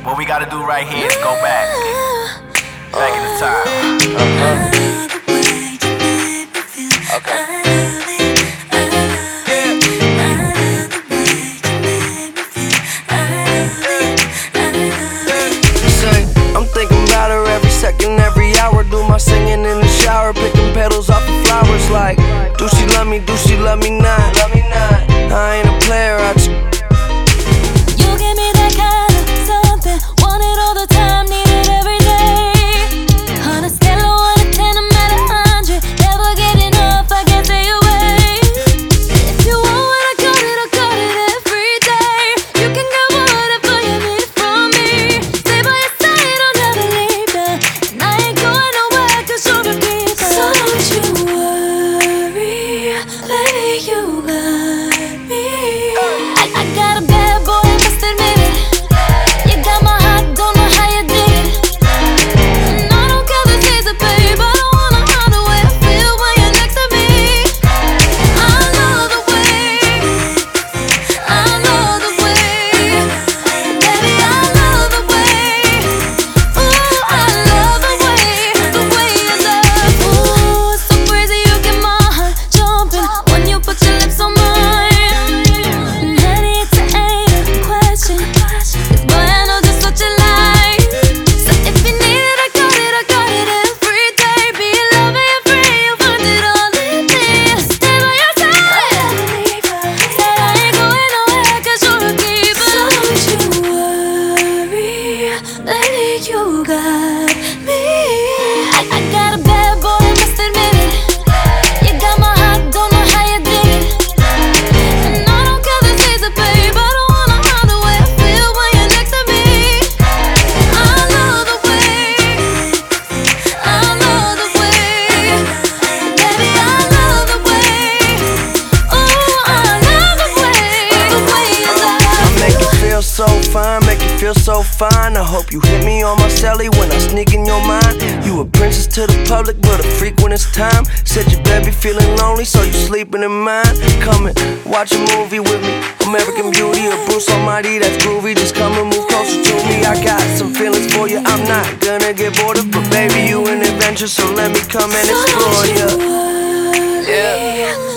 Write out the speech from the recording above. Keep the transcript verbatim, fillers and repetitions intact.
What we gotta do right here is go back. Back in the time. Uh-huh. Okay. Say, I'm thinking about her every second, every hour. Do my singing in the shower, picking petals off the flowers. Like, do she love me, do she love me not? Love me not. I ain't a player, I just you give me that kind of something, want it all the time, need it every day. On a scale of one to ten, I'm at a hundred, never get enough, I can't stay away. If you want what I got it, I got it every day. You can get whatever you need from me. Stay by your side, I'll never leave ya, and I ain't going nowhere, cause you're a keeper. So don't you worry, baby, you got me. I, I got a bad boy, I must admit it. You got my heart, don't know how you did it. And I don't care the season, babe, I don't wanna hide the way I feel when you're next to me. I love the way, I love the way, baby, I love the way. Ooh, I love the way, the way you love. Ooh, it's so crazy, you get my heart jumping when you put your lips on mine. And honey, it's ain't a question, 'cause boy, I know just what you like. So if you need it, I got it, I got it every day. Be your lover, you're free, you find it all in me. Stay by your side, said I ain't going nowhere, 'cause you're a keeper. So don't you worry, lady, you got me. I, I got a bad boy, I must admit it. You got my heart, don't know how you did it. And I don't care the season, babe, I don't wanna hide the way I feel when you're next to me. I love the way, I love the way, baby, I love the way. Ooh, I love the way, the way you love. I make you feel so fine, make you feel so fine. I hope you hit me on my celly when I sneak in your mind. You a princess to the public, but a freak when it's time. Said you better be feeling lonely, so you sleeping in mine. Come and watch a movie with me, American Beauty or Bruce Almighty, that's groovy. Just come and move closer to me. I got some feelings for you, I'm not gonna get bored of, but baby, you an adventure, so let me come and explore you. Yeah.